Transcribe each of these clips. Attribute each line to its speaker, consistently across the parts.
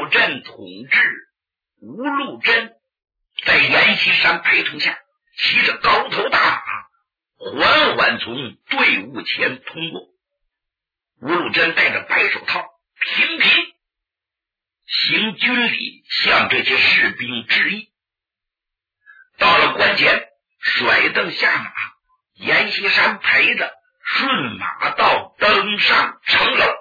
Speaker 1: 六镇统治吴禄贞在阎锡山陪同下，骑着高头大马，缓缓从队伍前通过。吴禄贞戴着白手套，频频行军礼，向这些士兵致意。到了关前，甩蹬下马，阎锡山陪着顺马道登上城楼。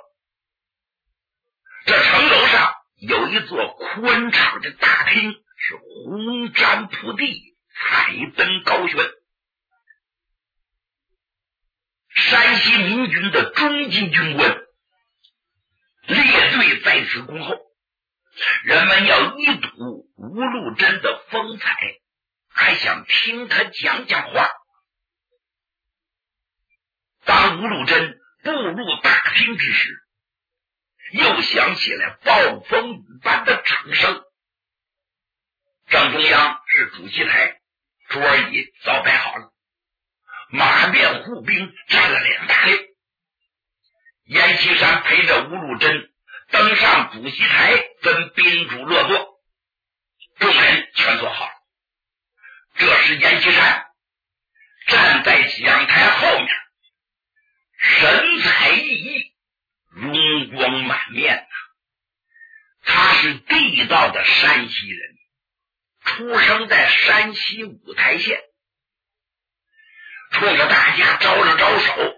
Speaker 1: 这城楼上有一座宽敞的大厅，是红毡铺地，彩灯高悬。山西民军的中级军官列队在此恭候，人们要一睹吴禄贞的风采，还想听他讲讲话。当吴禄贞步入大厅之时，又响起来暴风雨般的掌声。正中央是主席台，桌椅早摆好了，马便护兵站了2大列。阎锡山陪着吴禄贞登上主席台，跟宾主落座，众人全坐好了。这时阎锡山站在讲台后面，神采奕奕，容光满面他是地道的山西人，出生在山西五台县，冲着大家招了招手：“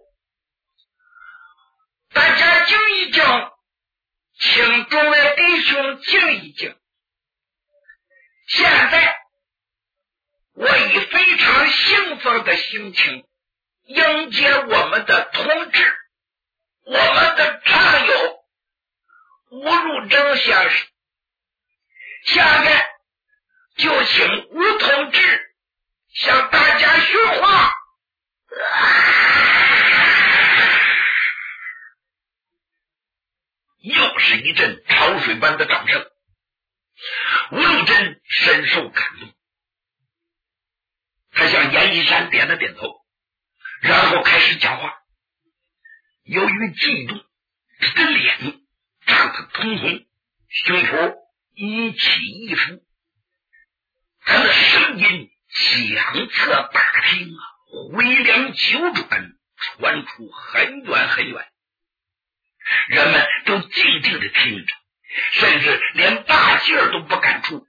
Speaker 1: 大家静一静，请诸位弟兄静一静。现在我以非常兴奋的心情迎接我们的同志，我们的战友吴禄贞先生。下面就请吴同志向大家训话。”又是一阵潮水般的掌声。吴禄贞深受感动，他向阎锡山点了点头，然后开始讲话。由于激动，他的脸涨得通红，胸脯一起一伏，他的声音响彻大厅，回梁九转，传出很远很远。人们都静静地听着，甚至连大气儿都不敢出。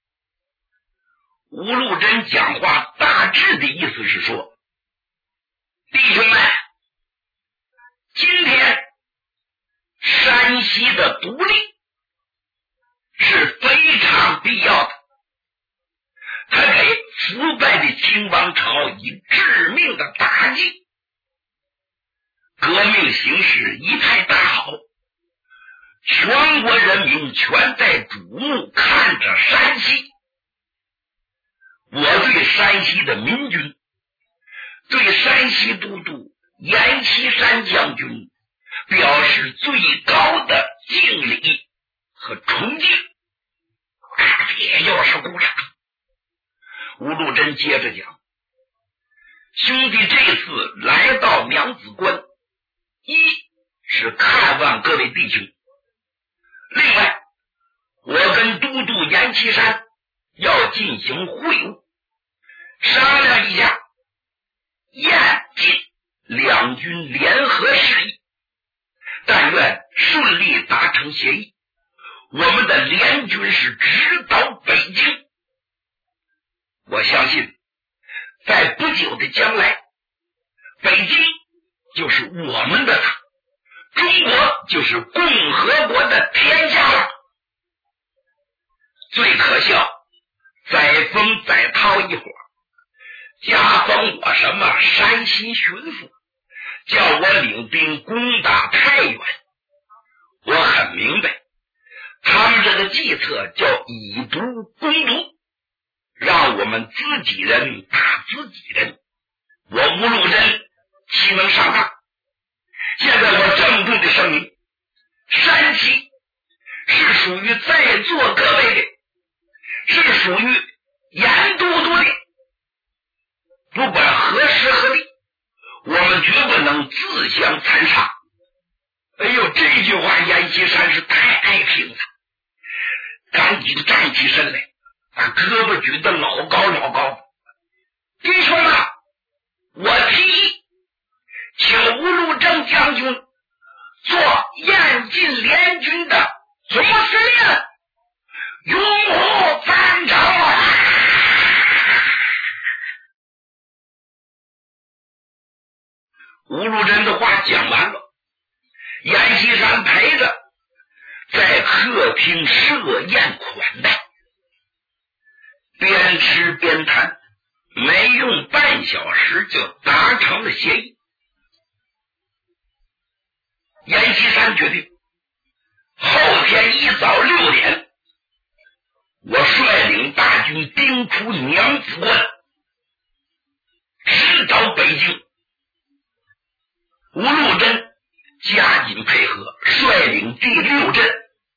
Speaker 1: 吴禄贞讲话大致的意思是说：弟兄们，今天山西的独立是非常必要的，他给腐败的清王朝以致命的打击，革命形势一派大好，全国人民全在瞩目看着山西。我对山西的民军，对山西都督阎锡山将军表示最高的敬礼和崇敬。也就是鼓掌。吴禄贞接着讲：兄弟这次来到娘子关，一是看望各位弟兄，另外我跟都督阎锡山要进行会晤，商量一下燕晋两军联合事宜，但愿顺利达成协议。我们的联军是直捣北京，我相信在不久的将来，北京就是我们的了，中国就是共和国的天下了。最可笑，载沣载涛一伙加封我什么山西巡抚，叫我领兵攻打太原。我很明白，他们这个计策叫以毒攻毒，让我们自己人打自己人。我吴禄贞岂能上当？现在我郑重的声明，山西是属于在座各位的，是属于阎都督的。不管何时何地，我们绝不能自相残杀。哎呦，这句话阎锡山是太爱听了。 赶紧站起身来，把胳膊举得老高老高。弟兄们，我提议请吴禄正将军做燕晋联军的总司令，拥护赞成。吴禄贞的话讲完了，阎锡山陪着在客厅设宴款待，边吃边谈，没用半小时就达成了协议。阎锡山决定后天一早6点，我率领大军兵出娘子关，直捣北京。吴禄贞加紧配合，率领第6镇，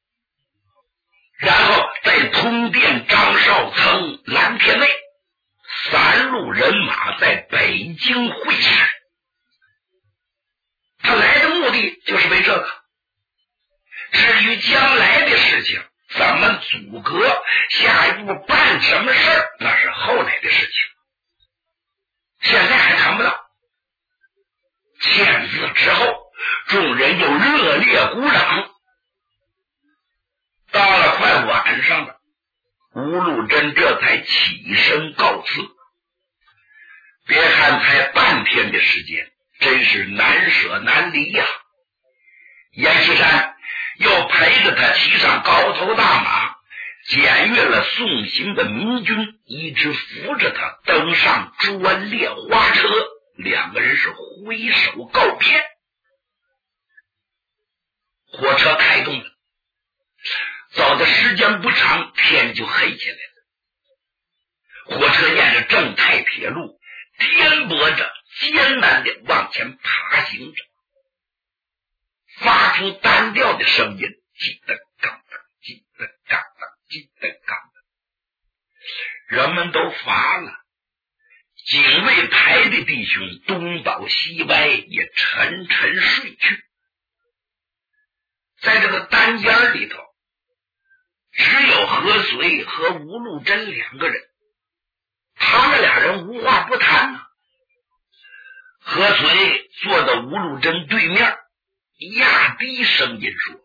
Speaker 1: 然后在通电、张绍曾、蓝天卫3路人马在北京会师。他来的目的就是为这个。至于将来的事情怎么阻隔，下一步办什么事儿，那是后来的事情，现在还谈不到。签字之后，众人又热烈鼓掌。到了快晚上了，吴禄贞这才起身告辞。别看才半天的时间，真是难舍难离呀。阎锡山又陪着他骑上高头大马，检阅了送行的民军，一直扶着他登上专列花车，两个人是挥手告别。火车开动了，走的时间不长，天就黑起来了。火车沿着正太铁路颠簸着，艰难地往前爬行着，发出单调的声音，叽噔当当，叽噔当当，叽噔当当。人们都乏了，警卫排的弟兄东倒西歪，也沉沉睡去。在这个单间里头，只有何遂和吴禄贞2个人，他们俩人无话不谈啊。何遂坐到吴禄贞对面，压低声音说：“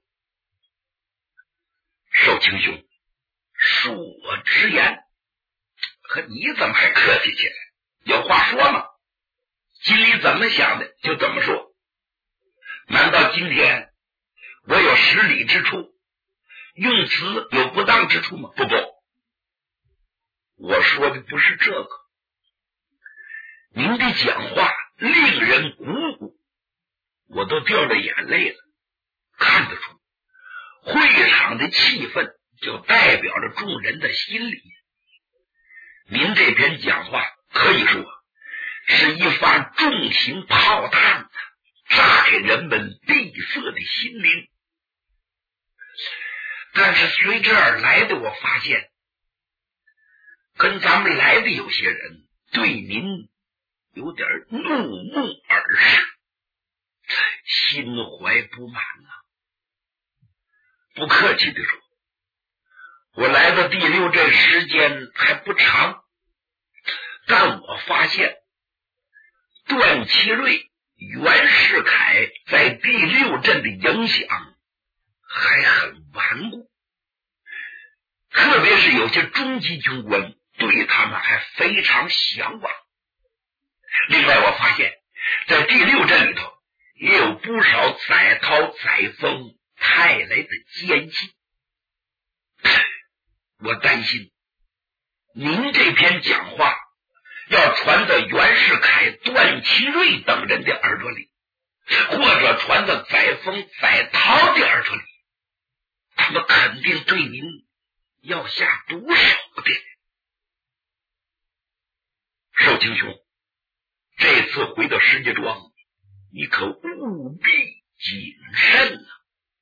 Speaker 1: 寿卿兄，恕我直言，可你怎么还客气起来？有话说吗？心里怎么想的就怎么说。难道今天我有失礼之处，用词有不当之处吗？不，我说的不是这个。您的讲话令人鼓舞，我都掉了眼泪了。看得出会场的气氛就代表着众人的心理。您这篇讲话可以说是一发重型炮弹，炸开人们闭塞的心灵。但是随之而来的，我发现跟咱们来的有些人对您有点怒目而视，心怀不满啊。不客气地说，我来到第6镇时间还不长，但我发现段祺瑞、袁世凯在第6镇的影响还很顽固，特别是有些中级军官对他们还非常向往。另外我发现在第6镇里头也有不少载涛载风派来的奸细。我担心您这篇讲话要传到袁世凯、段祺瑞等人的耳朵里，或者传到载风载涛的耳朵里，他们肯定对您要下毒手的。寿卿兄，这次回到石家庄，你可务必谨慎啊！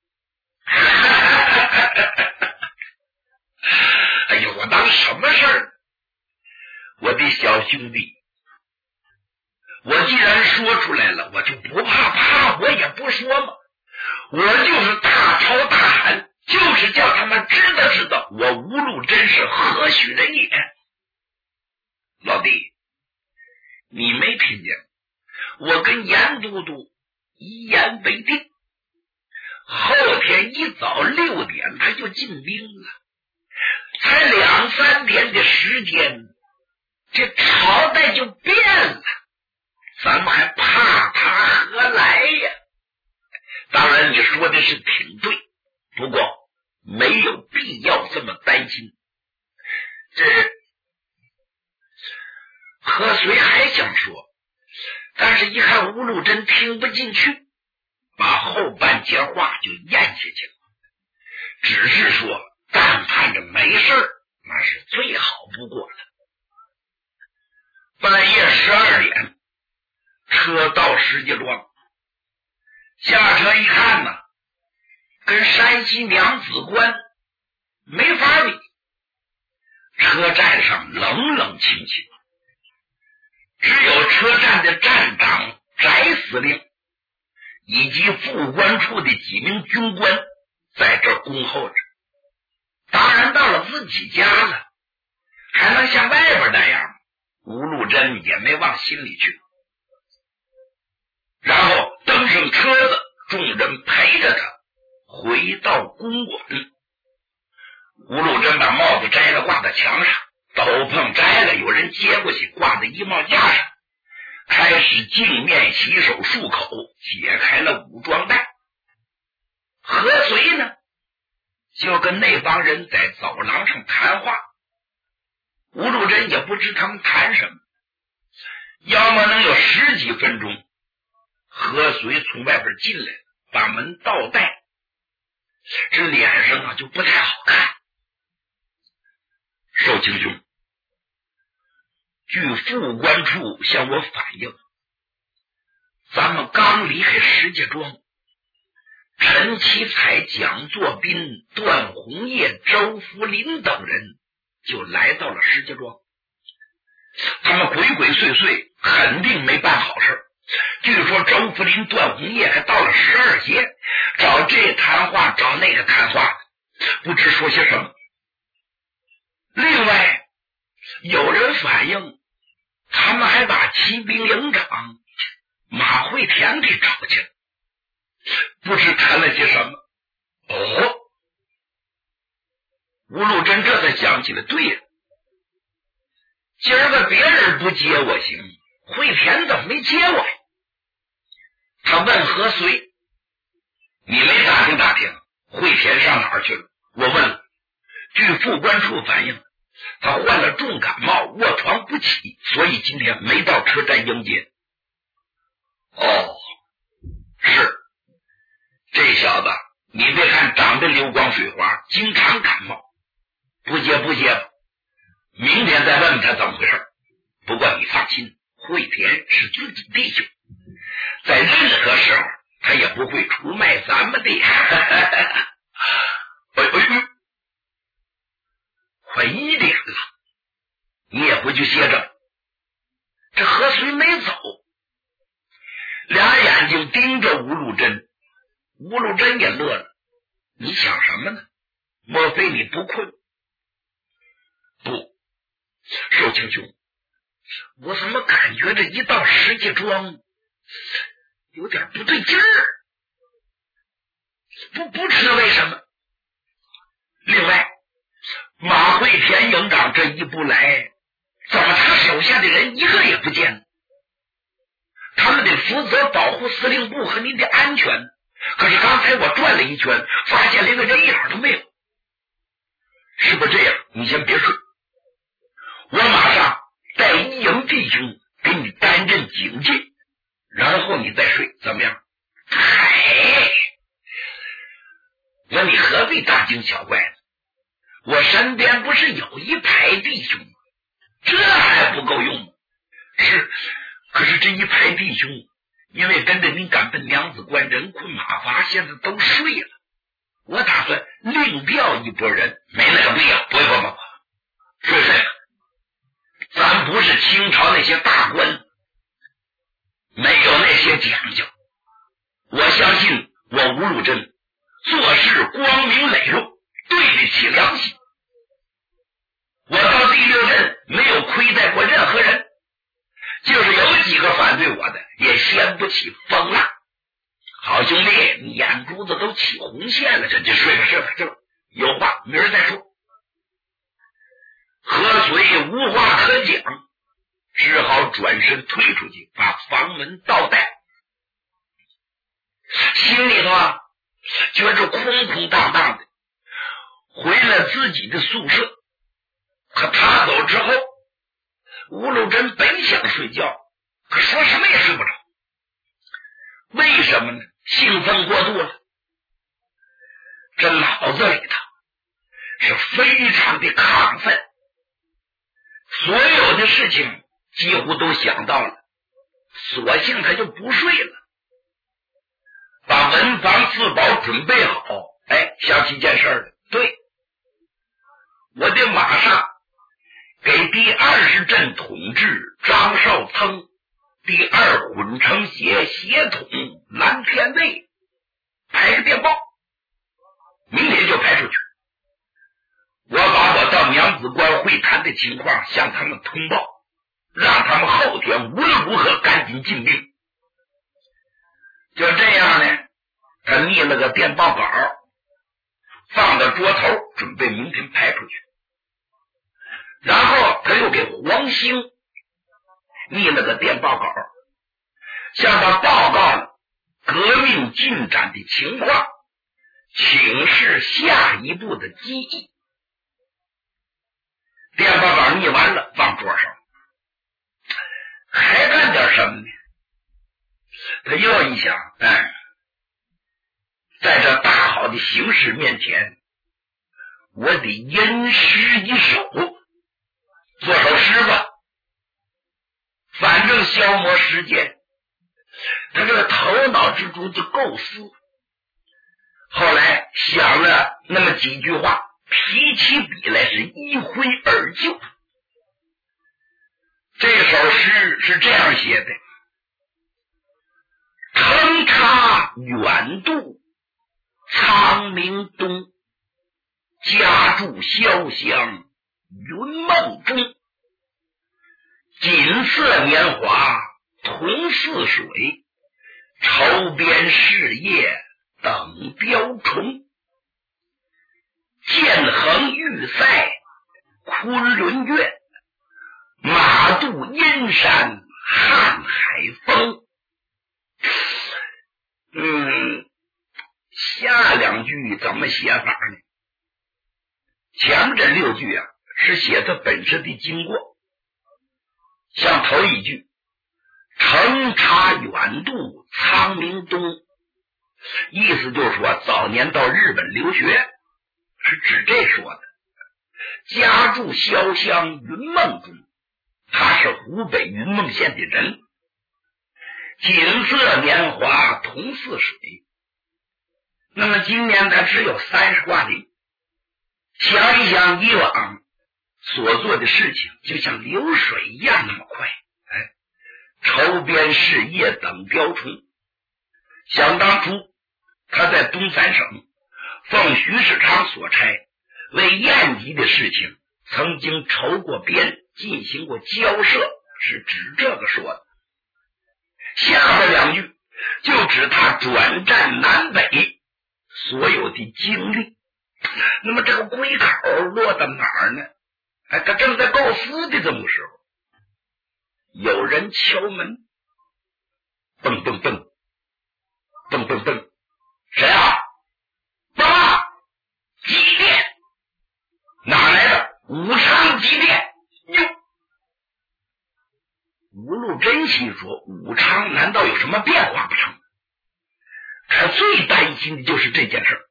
Speaker 1: 哎呀，我当什么事儿？我的小兄弟，我既然说出来了，我就不怕我也不说嘛。我就是大吵大喊，就是叫他们他知道我吴禄真是何许人也。老弟，你没听见我跟严都督一言为定，后天一早6点他就进兵了，才2、3天的时间，这朝代就变了，咱们还怕他何来呀？当然你说的是挺对，不过没有必要这么担心。这何遂还想说，但是一看吴禄真听不进去，把后半截话就咽下去了，只是说但盼着没事那是最好不过了。半夜12点，车到石家庄，下车一看呢，跟山西娘子关没法比，车站上冷冷清清，只有车站的站长翟司令以及副官处的几名军官在这恭候着。当然到了自己家了，还能像外边那样，吴禄真也没往心里去。然后登上车子，众人陪着他回到公馆。吴禄真把帽子摘了挂在墙上，斗篷摘了有人接过去挂在衣帽架上，开始净面洗手漱口，解开了武装带。何遂呢就跟那帮人在走廊上谈话，吴禄真也不知他们谈什么，要么能有10几分钟，何遂从外边进来，把门倒带，这脸上啊就不太好看。寿卿兄，据副官处向我反映，咱们刚离开石家庄，陈其才、蒋作斌、段鸿业、周福林等人就来到了石家庄。他们鬼鬼祟祟，肯定没办好事。据说周福林、段鸿业还到了12街，找这谈话，找那个谈话，不知说些什么。另外有人反映，他们还把骑兵营长马会田给找去了，不知谈了些什么。哦，吴禄真这才想起了，对了，今儿个别人不接我行，会田怎么没接我呀？他问何遂，你没打听打听会田上哪儿去了？我问了，据副官处反映，他患了重感冒，卧床不起，所以今天没到车站迎接。哦，是，这小子你别看长得流光水滑，经常感冒，不接吧，明天再问问他怎么回事。不过你放心，会田是自己弟兄，在任何时候他也不会出卖咱们的。快1点了，你也回去歇着。这何遂没走，俩眼睛盯着吴禄真。吴禄真也乐了，你想什么呢？莫非你不困？不，寿卿兄，我怎么感觉这一到石家庄有点不对劲儿？不知为什么。另外马会田营长这一步来，怎么他手下的人一个也不见了？他们得负责保护司令部和您的安全，可是刚才我转了一圈，发现连个人影都没有。是不是这样？你先别睡，我马上带一营弟兄给你担任警戒，然后你再睡，怎么样？嗨，我你何必大惊小怪呢？我身边不是有一排弟兄吗？这还不够用吗？是，可是这一排弟兄因为跟着你赶奔娘子关，人困马乏，现在都睡了，我打算另调一拨人。没那个必要，不，睡了。咱不是清朝那些大官，没有那些讲究。我相信我吴禄真做事光明磊落，对得不起，疯了！好兄弟，你眼珠子都起红线了，这睡吧睡吧，这有话明儿再说。何遂无话可讲，只好转身退出去，把房门倒带，心里头觉着空空荡荡的。回了自己的宿舍，可他走之后，吴禄贞本想睡觉，可说什么也睡不着。为什么呢？兴奋过度了，这脑子里头是非常的亢奋，所有的事情几乎都想到了，索性他就不睡了，把文房四宝准备好。想起一件事了，对，我得马上给第20镇统治张绍曾第2混成协统蓝天卫排个电报，明天就排出去。我把我到娘子关会谈的情况向他们通报，让他们后天无论如何赶紧进兵。就这样呢，他拟了个电报稿，放到桌头，准备明天排出去。然后他又给黄兴拟了个电报稿，向他报告了革命进展的情况，请示下一步的机议。电报稿拟完了，放桌上，还干点什么呢？他又一想，在这大好的形势面前，我得吟诗一首，做首诗吧，反正消磨时间。他这个头脑之中就构思，后来想了那么几句话，提起笔来是一挥而就。这首诗是这样写的：乘插远渡苍冥东，家住潇湘云梦中。锦瑟年华同似水，愁边事业等雕虫。剑横玉塞昆仑月，马渡阴山瀚海风。下两句怎么写法呢？前面这6句是写他本身的经过。像头一句乘插远渡苍冥东，意思就是说早年到日本留学，是指这说的。家住潇湘云梦中，他是湖北云梦县的人。锦瑟年华同似水，那么今年他只有30挂零。想一想以往所做的事情，就像流水一样那么快。筹边事业等雕虫。想当初他在东三省奉徐世昌所差，为宴集的事情曾经筹过边，进行过交涉，是指这个说的。下边两句就指他转战南北所有的经历。那么这个归口落到哪儿呢？他正在构思的这么时候，有人敲门，蹦蹦蹦蹦蹦蹦，谁啊？爸，急电，哪来的？武昌急电哟！吴禄贞心说，武昌难道有什么变化不成？他最担心的就是这件事。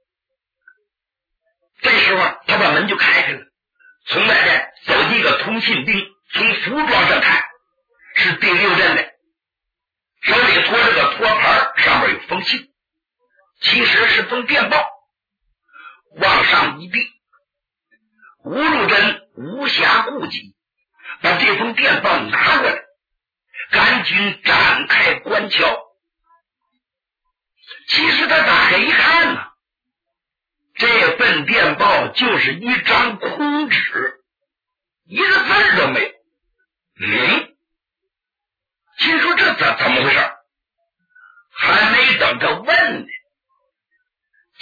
Speaker 1: 这时候他把门就开开了，从外面走进一个通信兵，从服装上看是第6镇的，手里托着个托盘，上面有封信，其实是封电报。往上一递，吴禄贞无暇顾及，把这封电报拿过来，赶紧展开观瞧。其实他打开一看呢，这份电报就是一张空纸，一个字都没有。心说这怎么回事？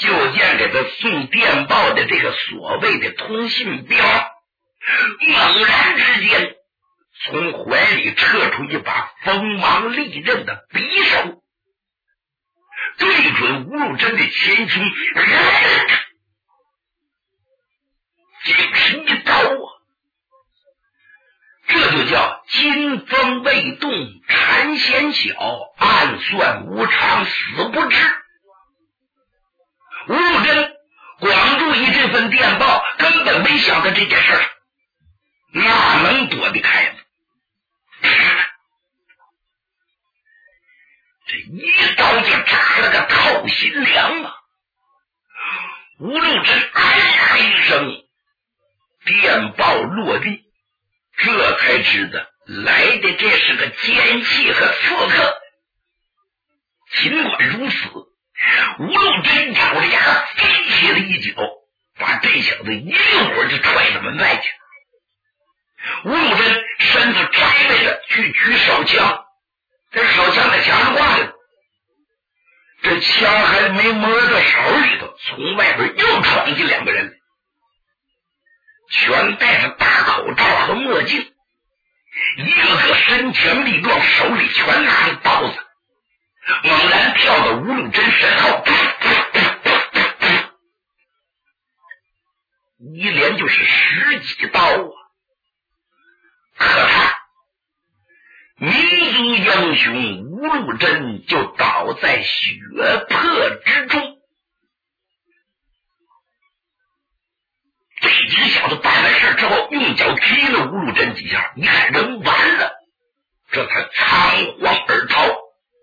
Speaker 1: 就见给他送电报的这个所谓的通信标，猛然之间从怀里撤出一把锋芒利刃的匕首，对准吴禄贞的前胸，竟是一刀啊！这就叫金风未动禅先晓，暗算无常死不至。吴禄贞光注意这份电报，根本没想到这件事，哪能躲得开呢？这一刀就扎了个透心凉啊！吴禄贞哎呀一声，电报落地，这才知道来的这是个奸细和刺客。尽管如此，吴禄贞咬着牙飞起了一脚，把这小子一溜火就踹到门外去。吴禄贞身子摘来着去取手枪，这手枪在墙上挂着，这枪还没摸到手里头，从外边又闯进两个人来，全戴着大口罩和墨镜，一个个身强力壮，手里全拿着刀子，猛然跳到吴禄贞身后，一连就是10几刀啊！可他民族英雄吴禄贞就倒在血泊之中。这几个小子办完事之后，用脚踢了吴禄贞几下，一看人完了，这才仓皇而逃。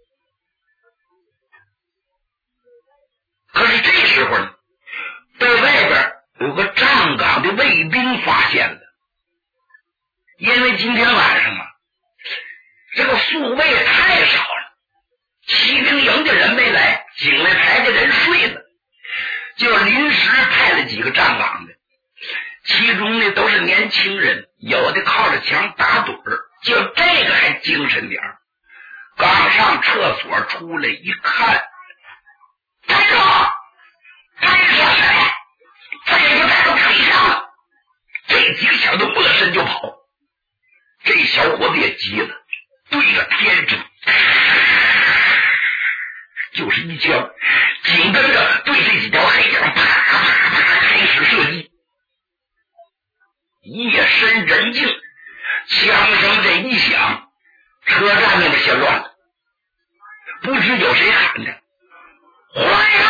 Speaker 1: 可是这时候呢，被外边有个站岗的卫兵发现了，因为今天晚上啊，这个宿卫太少了，骑兵营的人没来，警卫排的人睡了，就临时派了几个站岗的，其中呢都是年轻人，有的靠着墙打盹儿，就这个还精神点儿。刚上厕所出来一看，站住！站住！再也不站到腿上了！这几个小子没身就跑。这小伙子也急了，对着天空就是一枪，紧跟着对这几条黑影啪啪啪开始射击。夜深人静，枪声这一响，车站那个先乱了，不知有谁喊着：“坏了！